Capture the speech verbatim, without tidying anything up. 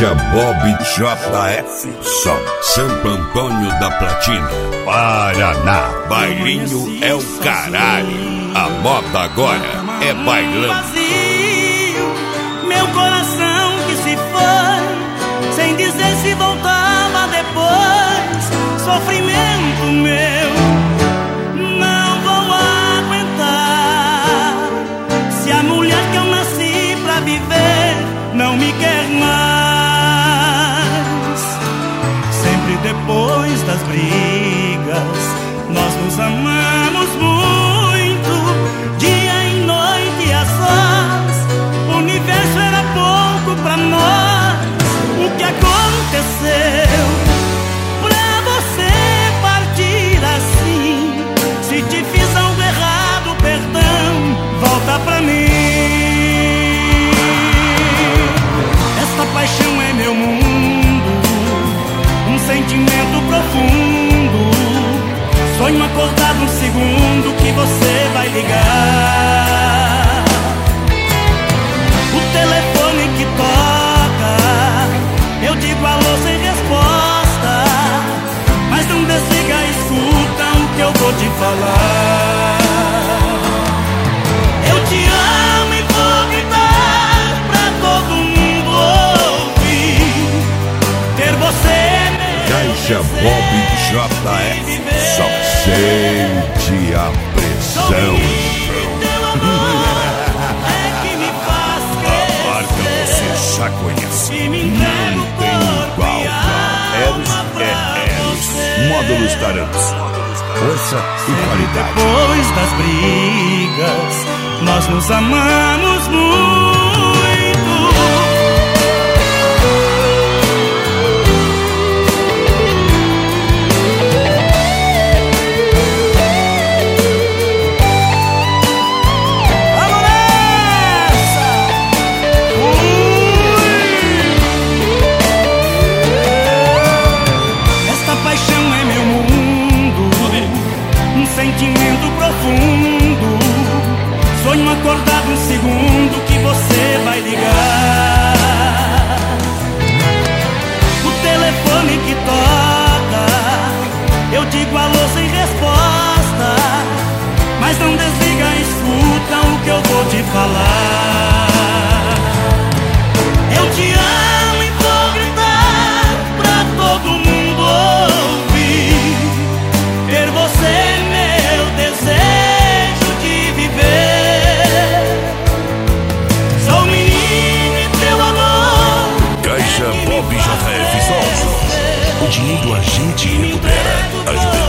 Caixa Bob J F, Som, Santo Antônio da Platina, Paraná. Bailinho é o caralho. A moda agora é bailão. Vazio, meu coração que se foi, sem dizer se voltava depois. Sofrimento meu, não vou aguentar. Se a mulher que eu nasci pra viver não me quer mais. Sempre depois das brigas, nós nos amamos muito, dia e noite a sós. O universo era pouco pra nós. O que aconteceu pra você partir assim? Se te fiz algo errado, perdão, volta pra mim. Esta paixão é meu mundo, um sentimento profundo. Sonho acordado um segundo que você vai ligar. O telefone que toca, eu digo alô sem resposta, mas não desliga, escuta o que eu vou te falar. Eu te amo e vou gritar pra todo mundo ouvir. Ter você é meu Caixa Bob J F, só sente a pressão. A marca você já conhece, não tem igual. Eros é Eros, módulos Tarantos, força e qualidade. Depois das brigas, nós nos amamos muito. Sentimento profundo, sonho acordado um segundo que você vai ligar. O telefone que toca, eu digo alô sem resposta, mas não desliga, escuta o que eu vou te falar. Eu te amo e vou gritar pra todo mundo ouvir. Ter você desejo de viver. Sou menino e teu amor. Caixa Bob J F Som. O dinheiro a gente recupera, a